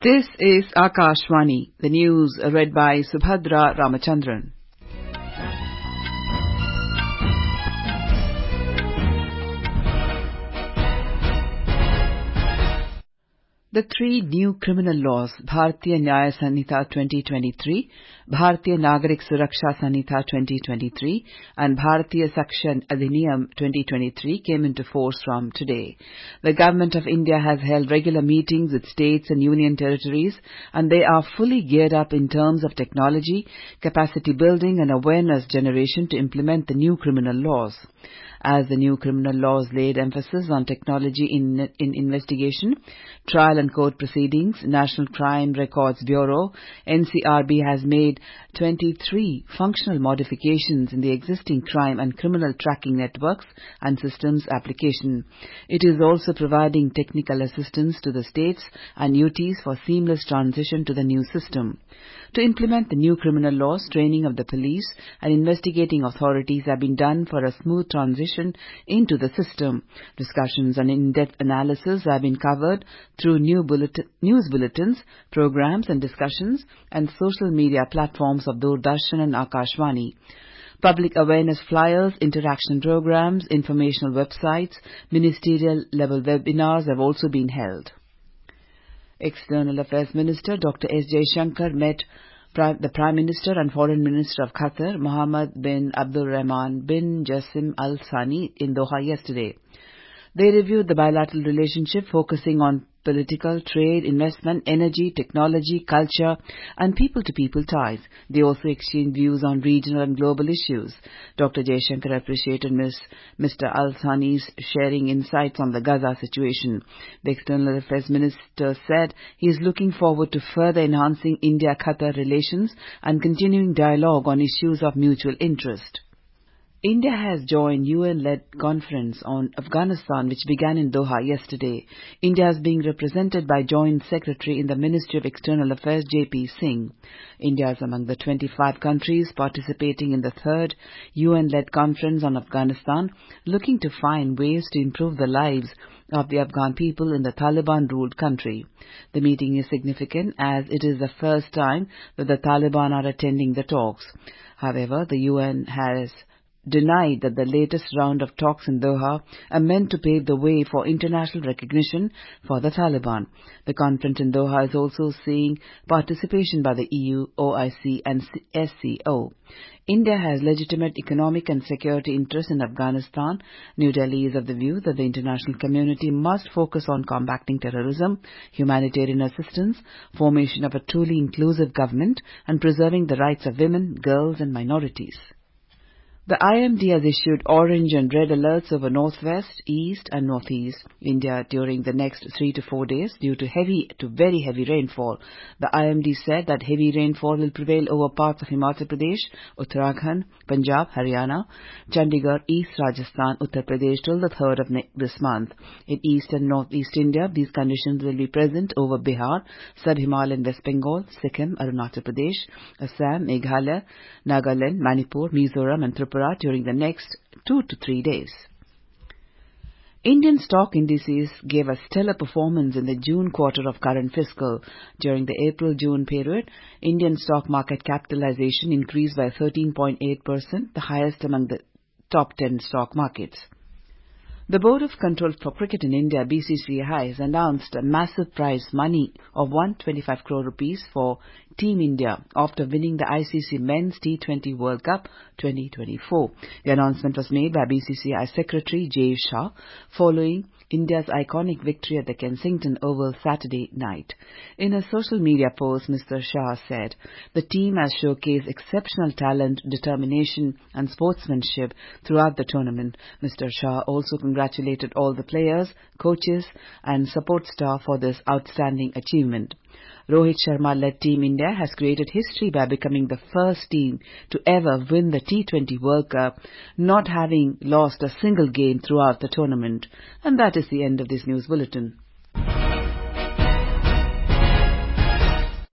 This is Akashvani, the news read by Subhadra Ramachandran. The three new criminal laws, Bharatiya Nyaya Sanhita 2023, Bharatiya Nagarik Suraksha Sanhita 2023, and Bharatiya Saksha Adhiniyam 2023 came into force from today. The Government of India has held regular meetings with states and union territories, and they are fully geared up in terms of technology, capacity building and awareness generation to implement the new criminal laws. As the new criminal laws laid emphasis on technology in investigation, trial and court proceedings, National Crime Records Bureau, NCRB has made 23 functional modifications in the existing crime and criminal tracking networks and systems application. It is also providing technical assistance to the states and UTs for seamless transition to the new system. To implement the new criminal laws, training of the police and investigating authorities have been done for a smooth transition into the system. Discussions and in-depth analysis have been covered through news bulletins, programs and discussions and social media platforms of Doordarshan and Akashvani. Public awareness flyers, interaction programs, informational websites, ministerial-level webinars have also been held. External Affairs Minister Dr. S. Jaishankar met the Prime Minister and Foreign Minister of Qatar, Mohammed bin Abdul Rahman bin Jassim Al Thani, in Doha yesterday. They reviewed the bilateral relationship focusing on political, trade, investment, energy, technology, culture and people-to-people ties. They also exchanged views on regional and global issues. Dr. Jaishankar appreciated Mr. Al Thani's sharing insights on the Gaza situation. The External Affairs Minister said he is looking forward to further enhancing India-Qatar relations and continuing dialogue on issues of mutual interest. India has joined UN-led conference on Afghanistan which began in Doha yesterday. India is being represented by Joint Secretary in the Ministry of External Affairs J.P. Singh. India is among the 25 countries participating in the third UN-led conference on Afghanistan, looking to find ways to improve the lives of the Afghan people in the Taliban-ruled country. The meeting is significant as it is the first time that the Taliban are attending the talks. However, the UN has denied that the latest round of talks in Doha are meant to pave the way for international recognition for the Taliban. The conference in Doha is also seeing participation by the EU, OIC and SCO. India has legitimate economic and security interests in Afghanistan. New Delhi is of the view that the international community must focus on combating terrorism, humanitarian assistance, formation of a truly inclusive government, and preserving the rights of women, girls and minorities. The IMD has issued orange and red alerts over northwest, east and northeast India during the next 3 to 4 days due to heavy to very heavy rainfall. The IMD said that heavy rainfall will prevail over parts of Himachal Pradesh, Uttarakhand, Punjab, Haryana, Chandigarh, East Rajasthan, Uttar Pradesh till the 3rd of this month. In east and northeast India, these conditions will be present over Bihar, Sub-Himalayan West Bengal, Sikkim, Arunachal Pradesh, Assam, Meghalaya, Nagaland, Manipur, Mizoram and Tripura during the next 2 to 3 days. Indian stock indices gave a stellar performance in the June quarter of current fiscal. During the April-June period, Indian stock market capitalization increased by 13.8%, the highest among the top 10 stock markets. The Board of Control for Cricket in India, BCCI, has announced a massive prize money of 125 crore rupees for Team India after winning the ICC Men's T20 World Cup 2024. The announcement was made by BCCI Secretary Jay Shah following India's iconic victory at the Kensington Oval Saturday night. In a social media post, Mr. Shah said, "The team has showcased exceptional talent, determination and sportsmanship throughout the tournament." Mr. Shah also congratulated all the players, coaches and support staff for this outstanding achievement. Rohit Sharma-led Team India has created history by becoming the first team to ever win the T20 World Cup, not having lost a single game throughout the tournament. And that is the end of this news bulletin.